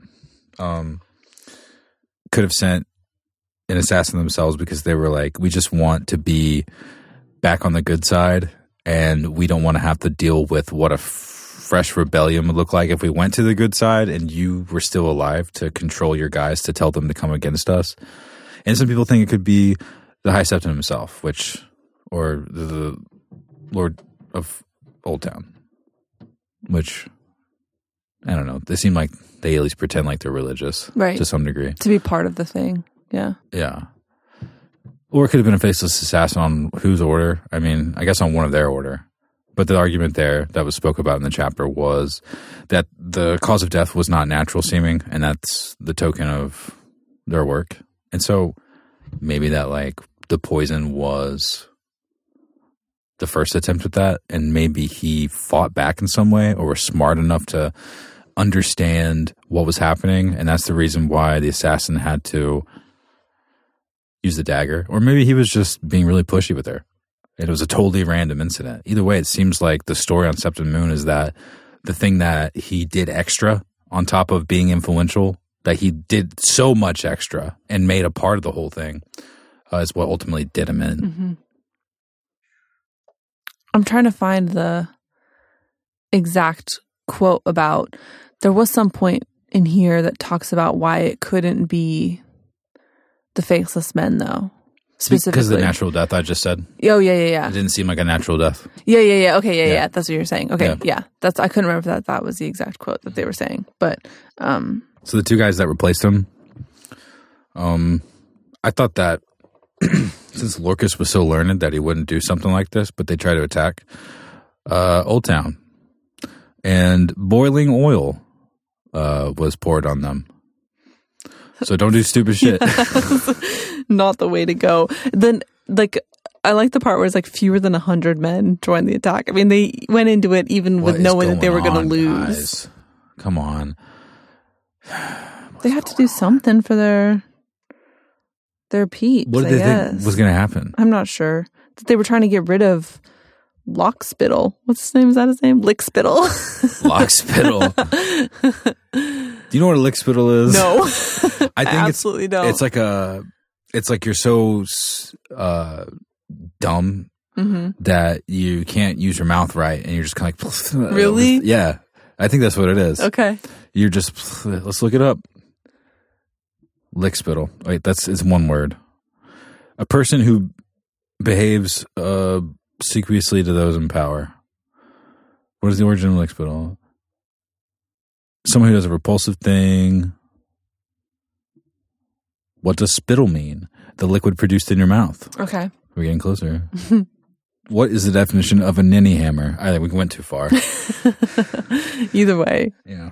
Could have sent an assassin themselves because they were like, we just want to be back on the good side, and we don't want to have to deal with what a fresh rebellion would look like if we went to the good side and you were still alive to control your guys, to tell them to come against us. And some people think it could be the High Septon himself, or the Lord of Old Town, which, I don't know. They seem like they at least pretend like they're religious, right, to some degree. To be part of the thing. Yeah. Yeah. Or it could have been a faceless assassin on whose order? I mean, I guess on one of their order. But the argument there that was spoke about in the chapter was that the cause of death was not natural seeming, and that's the token of their work. And so maybe that, like, the poison was the first attempt at that, and maybe he fought back in some way or was smart enough to understand what was happening, and that's the reason why the assassin had to use the dagger. Or maybe he was just being really pushy with her. It was a totally random incident. Either way, it seems like the story on Septim Moon is that the thing that he did extra on top of being influential, that he did so much extra and made a part of the whole thing, is what ultimately did him in. Mm-hmm. I'm trying to find the exact quote about, there was some point in here that talks about why it couldn't be the faceless men, though. Specifically. Because of the natural death I just said? Oh, yeah. It didn't seem like a natural death. Yeah. Okay, yeah. That's what you're saying. Okay, yeah. That's, I couldn't remember that was the exact quote that they were saying. But, so the two guys that replaced him, I thought that since Lorcas was so learned that he wouldn't do something like this, but they tried to attack Old Town. And boiling oil was poured on them. So don't do stupid shit. Not the way to go. Then, like, I like the part where it's like fewer than 100 men joined the attack. I mean, they went into it even with knowing that they were going to lose. Guys? Come on. They had to do something for their peeps. What did they think was going to happen? I'm not sure. That they were trying to get rid of Lockspittle. What's his name? Is that his name? Lickspittle. Lockspittle. Do you know what a lickspittle is? No. I think absolutely don't. It's like you're so dumb that you can't use your mouth right, and you're just kind of like, really? Yeah. I think that's what it is. Okay. You're just, let's look it up. Lickspittle. Wait, it's one word. A person who behaves obsequiously to those in power. What is the origin of lickspittle? Someone who does a repulsive thing. What does spittle mean? The liquid produced in your mouth. Okay. We're getting closer. What is the definition of a ninny hammer? I think we went too far. Either way. Yeah.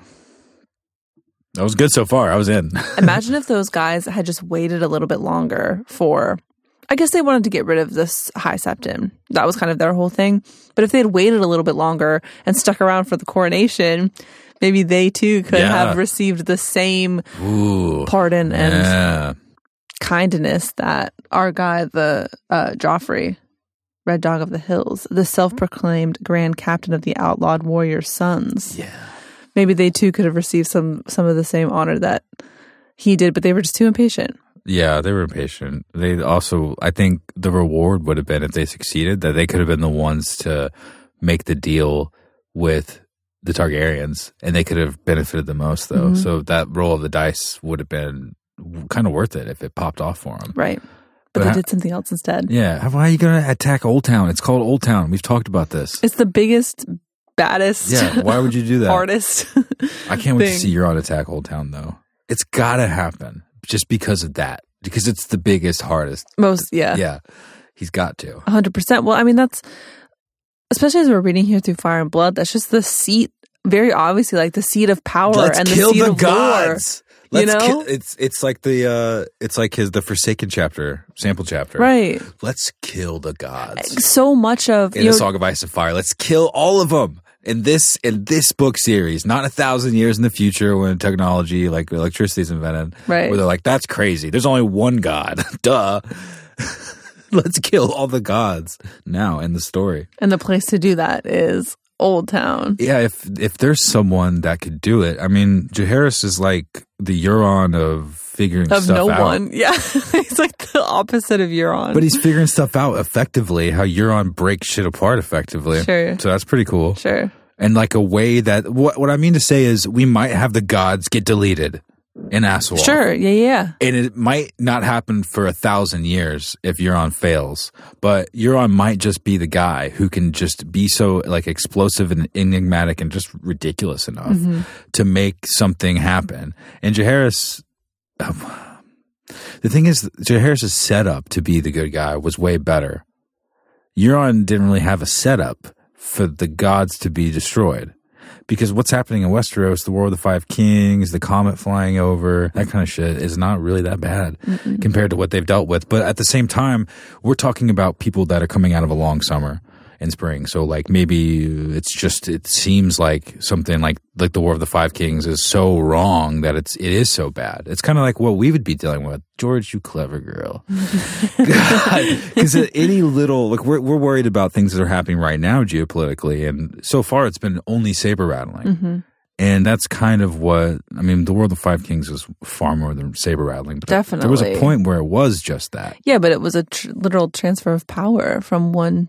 That was good so far. I was in. Imagine if those guys had just waited a little bit longer for... I guess they wanted to get rid of this high septim. That was kind of their whole thing. But if they had waited a little bit longer and stuck around for the coronation, maybe they too could have received the same pardon and kindness that our guy, the Joffrey, Red Dog of the Hills, the self-proclaimed grand captain of the outlawed warrior's sons. Yeah. Maybe they too could have received some of the same honor that he did, but they were just too impatient. Yeah, they were impatient. They also, I think the reward would have been, if they succeeded, that they could have been the ones to make the deal with the Targaryens, and they could have benefited the most, though. Mm-hmm. So that roll of the dice would have been kind of worth it if it popped off for them. Right. But they did something else instead. Yeah. Why are you going to attack Old Town? It's called Old Town. We've talked about this. It's the biggest, baddest. Yeah. Why would you do that? Hardest. I can't wait to see Euron attack Old Town, though. It's got to happen just because of that. Because it's the biggest, hardest. Most, yeah. Yeah. He's got to. 100%. Well, I mean, that's, especially as we're reading here through Fire and Blood, that's just the seat, very obviously, like the seat of power and the seat of gods. Lore. You know? It's like the Forsaken chapter, sample chapter. Right. Let's kill the gods. So much of... In the Song of Ice and Fire. Let's kill all of them. In this book series, not 1,000 years in the future when technology like electricity is invented, right? Where they're like, that's crazy. There's only one God. Duh. Let's kill all the gods now in the story. And the place to do that is Old Town. Yeah, if there's someone that could do it, I mean, Jaehaerys is like the Euron of figuring stuff out. Of no one. Yeah. He's like the opposite of Euron. But he's figuring stuff out effectively, how Euron breaks shit apart effectively. Sure. So that's pretty cool. Sure. And like a way that, what I mean to say is we might have the gods get deleted in Azeroth. Sure, yeah. And it might not happen for 1,000 years if Euron fails, but Euron might just be the guy who can just be so like explosive and enigmatic and just ridiculous enough to make something happen. And Jaehaerys, The thing is, Jaehaerys' setup to be the good guy was way better. Euron didn't really have a setup for the gods to be destroyed. Because what's happening in Westeros, the War of the Five Kings, the comet flying over, that kind of shit is not really that bad compared to what they've dealt with. But at the same time, we're talking about people that are coming out of a long summer and spring. So like maybe it seems like something like the War of the Five Kings is so wrong that it is so bad. It's kind of like what we would be dealing with. George, you clever girl. Because any little, like we're worried about things that are happening right now geopolitically, and so far it's been only saber rattling. Mm-hmm. And that's kind of what, I mean, the War of the Five Kings was far more than saber rattling. But definitely. There was a point where it was just that. Yeah, but it was a literal transfer of power from one.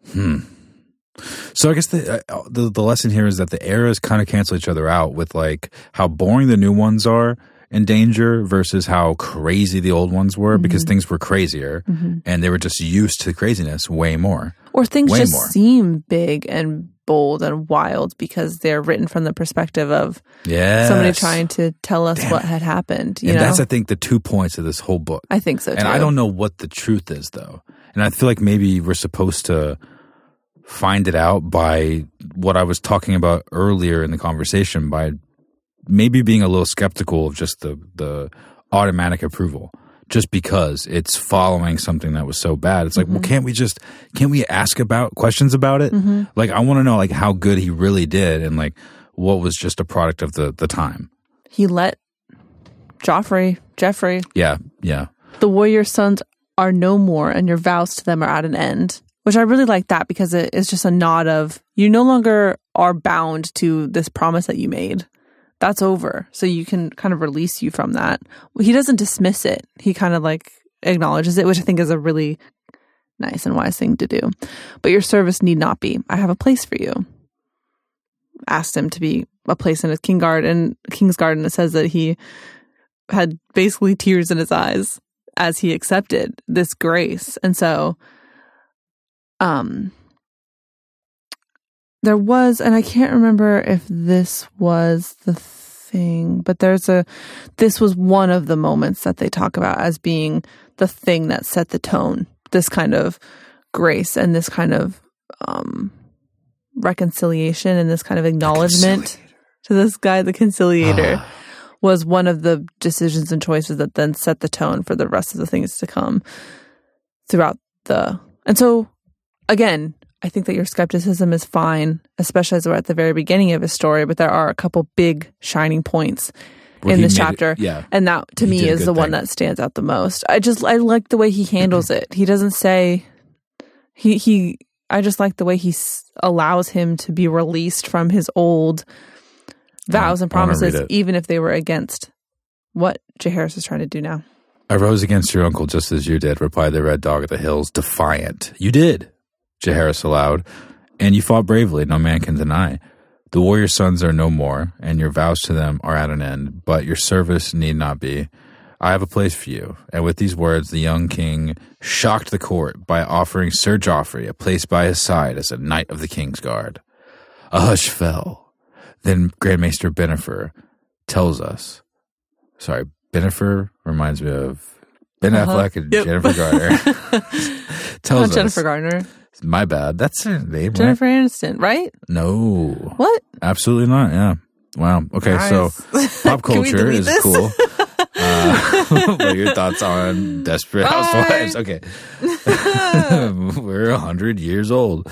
So I guess the lesson here is that the eras kind of cancel each other out with like how boring the new ones are in Danger versus how crazy the old ones were, because things were crazier and they were just used to craziness way more. Or things seem big and bold and wild because they're written from the perspective of somebody trying to tell us what had happened. You know? That's, I think, the 2 points of this whole book. I think so, too. And I don't know what the truth is, though. And I feel like maybe we're supposed to find it out by what I was talking about earlier in the conversation, by maybe being a little skeptical of just the automatic approval, just because it's following something that was so bad. It's like, well, can't we ask about questions about it? Like, I want to know like how good he really did and like what was just a product of the time. He let Jeffrey. Yeah. The warrior sons are no more and your vows to them are at an end. Which I really like that because it is just a nod of you no longer are bound to this promise that you made. That's over. So you can kind of release you from that. He doesn't dismiss it. He kind of like acknowledges it, which I think is a really nice and wise thing to do. But your service need not be. I have a place for you. Asked him to be a place in his Kingsguard, and it says that he had basically tears in his eyes as he accepted this grace. And so there was, and I can't remember if this was the thing, but this was one of the moments that they talk about as being the thing that set the tone, this kind of grace and this kind of reconciliation and this kind of acknowledgement to this guy, the conciliator, was one of the decisions and choices that then set the tone for the rest of the things to come throughout and so again, I think that your skepticism is fine, especially as we're at the very beginning of his story, but there are a couple big shining points in this chapter. And that, to me, is the one that stands out the most. I like the way he handles it. He doesn't say... I just like the way he allows him to be released from his old vows and promises, even if they were against what Jaehaerys is trying to do now. I rose against your uncle just as you did, replied the Red Dog of the Hills, defiant. You did, Jaehaerys allowed, and you fought bravely, no man can deny. The warrior sons are no more, and your vows to them are at an end, but your service need not be. I have a place for you. And with these words, the young king shocked the court by offering Sir Joffrey a place by his side as a knight of the Kingsguard. A hush fell. Then Grand Maester Bennifer tells us, Bennifer reminds me of Ben Affleck and Jennifer Garner. Tells us. Jennifer Garner. My bad. That's her name, right? Jennifer Aniston, right? No. What? Absolutely not, yeah. Wow. Okay, nice. So pop culture is cool. What are your thoughts on Desperate Housewives? Okay. We're 100 years old.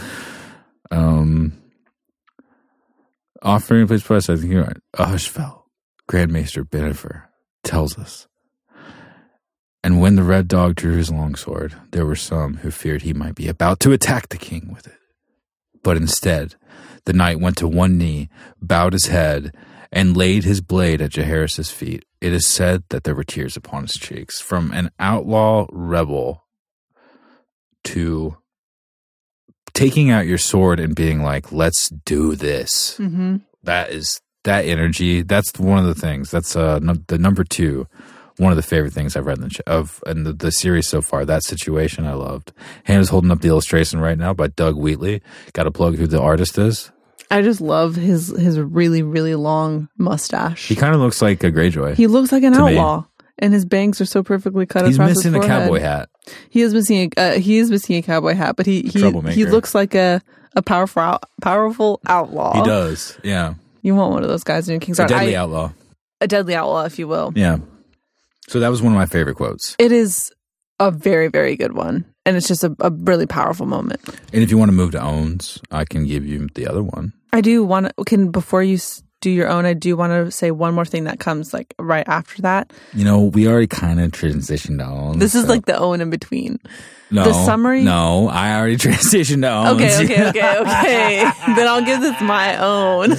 Offering a place for us, I think you're right. A hush fell. Grand Maester Bennifer tells us. And when the Red Dog drew his longsword, there were some who feared he might be about to attack the king with it. But instead, the knight went to one knee, bowed his head, and laid his blade at Jaehaerys' feet. It is said that there were tears upon his cheeks. From an outlaw rebel to taking out your sword and being like, let's do this. Mm-hmm. That energy. That's one of the things. That's the number 2. One of the favorite things I've read in the series so far. That situation I loved. Hannah's holding up the illustration right now by Doug Wheatley. Got to plug who the artist is. I just love his really, really long mustache. He kind of looks like a Greyjoy. He looks like an outlaw. And his bangs are so perfectly cut He's across his missing the forehead. cowboy hat. He is missing a cowboy hat, but he looks like a powerful outlaw. He does, yeah. You want one of those guys in your King's Guard. A deadly outlaw. A deadly outlaw, if you will. Yeah. So that was one of my favorite quotes. It is a very, very good one. And it's just a really powerful moment. And if you want to move to owns, I can give you the other one. I do want to, before you do your own, I do want to say one more thing that comes like right after that. You know, we already kind of transitioned to owns. This is like the own in between. No, the summary? No, I already transitioned to owns. Okay. Then I'll give this my own.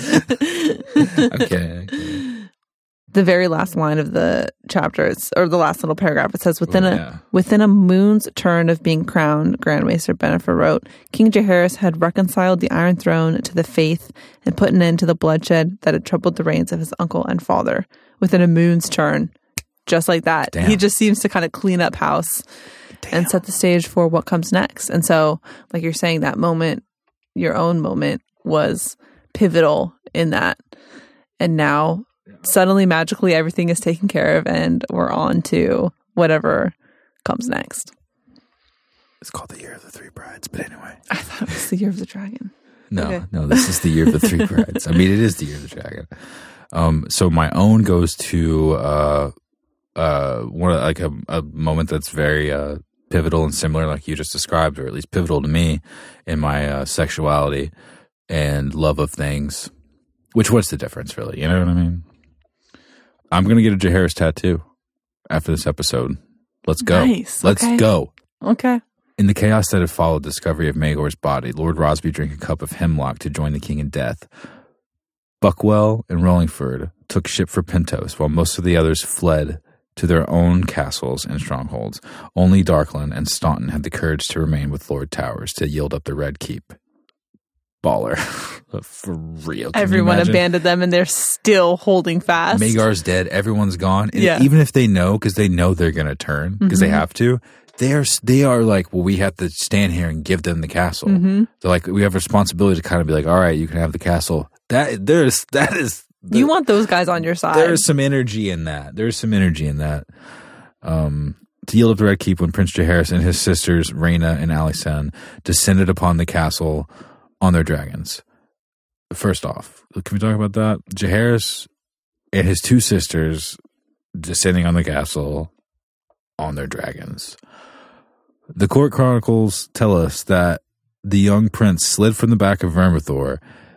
Okay. The very last line of the chapter, or the last little paragraph, it says, within a moon's turn of being crowned, Grand Maester Bennifer wrote, King Jaehaerys had reconciled the Iron Throne to the faith and put an end to the bloodshed that had troubled the reigns of his uncle and father. Within a moon's turn. Just like that. Damn. He just seems to kind of clean up house and set the stage for what comes next. And so, like you're saying, that moment, your own moment, was pivotal in that. And now, suddenly, magically, everything is taken care of, and we're on to whatever comes next. It's called the Year of the Three Brides, but anyway. I thought it was the Year of the Dragon. No, this is the Year of the Three Brides. I mean, it is the Year of the Dragon. So my own goes to one of, like a moment that's very pivotal and similar, like you just described, or at least pivotal to me in my sexuality and love of things. Which, what's the difference, really? You know what I mean? I'm going to get a Jaehaerys tattoo after this episode. Let's go. Nice. Let's go. Okay. In the chaos that had followed the discovery of Maegor's body, Lord Rosby drank a cup of hemlock to join the king in death. Buckwell and Rollingford took ship for Pentos, while most of the others fled to their own castles and strongholds. Only Darkland and Staunton had the courage to remain with Lord Towers to yield up the Red Keep. Baller. For real. Everyone abandoned them and they're still holding fast. Maegor's dead. Everyone's gone. And even if they know, because they know they're going to turn, because they have to, they are like, well, we have to stand here and give them the castle. They're like, we have a responsibility to kind of be like, all right, you can have the castle. You want those guys on your side. There's some energy in that. To yield up the Red Keep when Prince Jaehaerys and his sisters, Rhaena and Alysanne, descended upon the castle on their dragons. First off, can we talk about that? Jaehaerys and his two sisters descending on the castle on their dragons. The court chronicles tell us that the young prince slid from the back of Vermithor.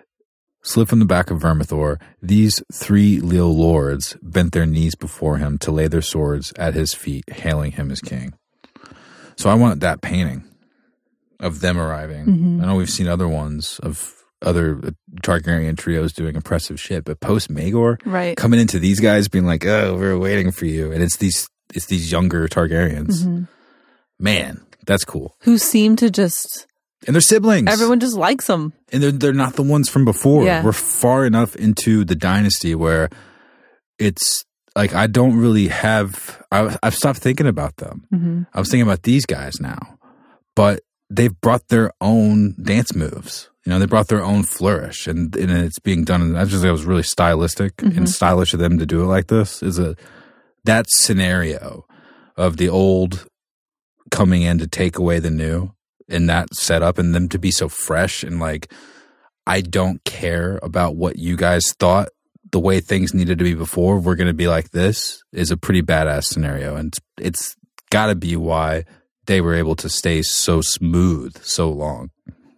These three Leo lords bent their knees before him to lay their swords at his feet, hailing him as king. So I want that painting of them arriving. I know we've seen other ones of other Targaryen trios doing impressive shit, but post Maegor, coming into these guys being like, "Oh, we're waiting for you," and it's these younger Targaryens. Man, that's cool. Who seem to just, and they're siblings. Everyone just likes them, and they're not the ones from before. Yeah. We're far enough into the dynasty where it's like I don't really have. I've stopped thinking about them. I was thinking about these guys now, but they've brought their own dance moves. You know, they brought their own flourish, and it's being done. And I just think it was really stylistic and stylish of them to do it like this. That scenario of the old coming in to take away the new, and that setup, and them to be so fresh and like, I don't care about what you guys thought the way things needed to be before. We're going to be like this is a pretty badass scenario, and it's got to be why they were able to stay so smooth so long.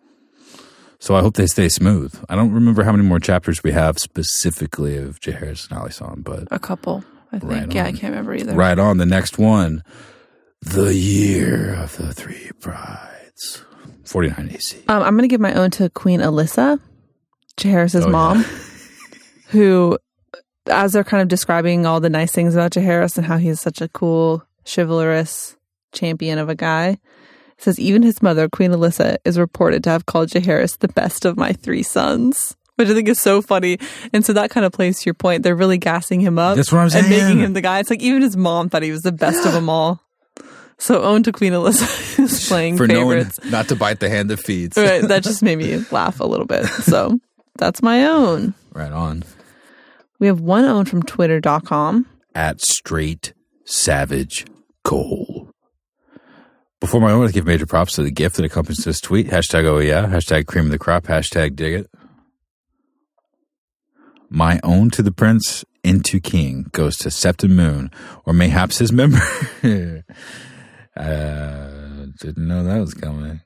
So I hope they stay smooth. I don't remember how many more chapters we have specifically of Jaehaerys and Alysanne, but a couple, I think. I can't remember either. Right on. The next one, the Year of the Three Brides, 49 AC. I'm going to give my own to Queen Alyssa, Jaehaerys' mom, who, as they're kind of describing all the nice things about Jaehaerys and how he's such a cool, chivalrous champion of a guy, says even his mother, Queen Alyssa, is reported to have called Jaehaerys the best of my three sons, which I think is so funny. And so that kind of plays to your point. They're really gassing him up. That's what I'm saying. And making him the guy. It's like even his mom thought he was the best of them all. So own to Queen Alyssa, who's playing for favorites. Knowing not to bite the hand that feeds. Right, that just made me laugh a little bit. So that's my own. Right on. We have one own from Twitter.com. @StraightC. Savage Cole. Before my own, I give major props to the gift that accompanies this tweet. Hashtag oh yeah. Hashtag cream of the crop. Hashtag dig it. My own to the prince into king goes to Septim Moon, or mayhaps his member. Didn't know that was coming.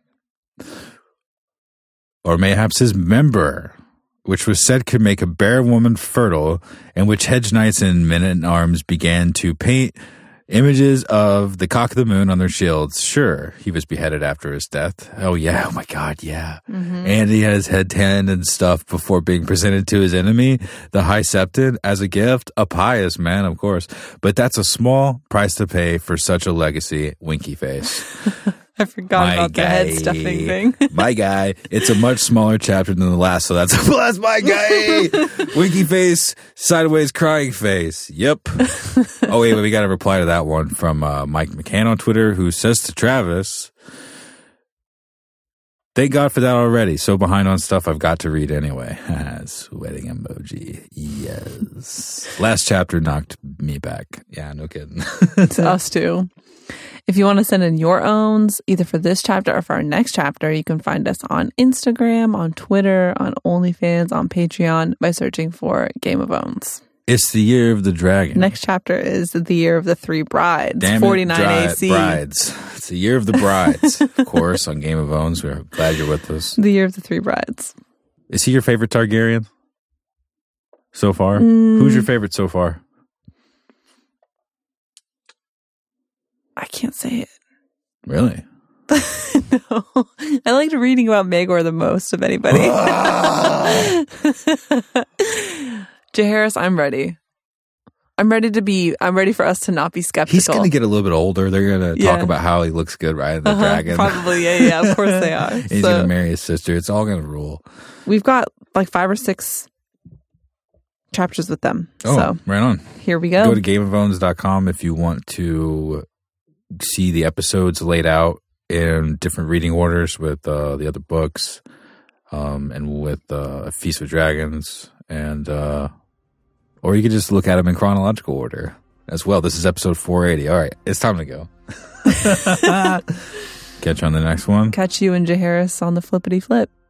Or mayhaps his member, which was said could make a bare woman fertile, and which hedge knights and men-at-arms began to paint images of the cock of the moon on their shields. Sure, he was beheaded after his death. Oh, yeah. Oh, my God, yeah. Mm-hmm. And he had his head tanned and stuff before being presented to his enemy, the High Septon, as a gift. A pious man, of course. But that's a small price to pay for such a legacy, winky face. I forgot about the head stuffing thing. My guy. It's a much smaller chapter than the last, so that's a plus, my guy. Winky face, sideways crying face. Yep. Oh, wait, we got a reply to that one from Mike McCann on Twitter, who says to Travis, thank God for that already. So behind on stuff I've got to read anyway. Sweating emoji. Yes. Last chapter knocked me back. Yeah, no kidding. It's us too. If you want to send in your owns, either for this chapter or for our next chapter, you can find us on Instagram, on Twitter, on OnlyFans, on Patreon by searching for Game of Owns. It's the year of the dragon. Next chapter is the year of the three brides. Damn 49 AC. Brides. It's the year of the brides. Of course, on Game of Owns. We're glad you're with us. The year of the three brides. Is he your favorite Targaryen so far? Who's your favorite so far? I can't say it. Really? No. I liked reading about Maegor the most of anybody. Jaehaerys, I'm ready. I'm ready for us to not be skeptical. He's going to get a little bit older. They're going to talk about how he looks good, right? The dragon. Probably, yeah. Of course they are. And he's going to marry his sister. It's all going to rule. We've got like 5 or 6 chapters with them. Oh, so right on. Here we go. Go to GameOfOwns.com if you want to see the episodes laid out in different reading orders with the other books, and with Feast of Dragons, and or you could just look at them in chronological order as well. This is episode 480. All right, it's time to go. Catch you on the next one. Catch you and Jaehaerys on the flippity flip.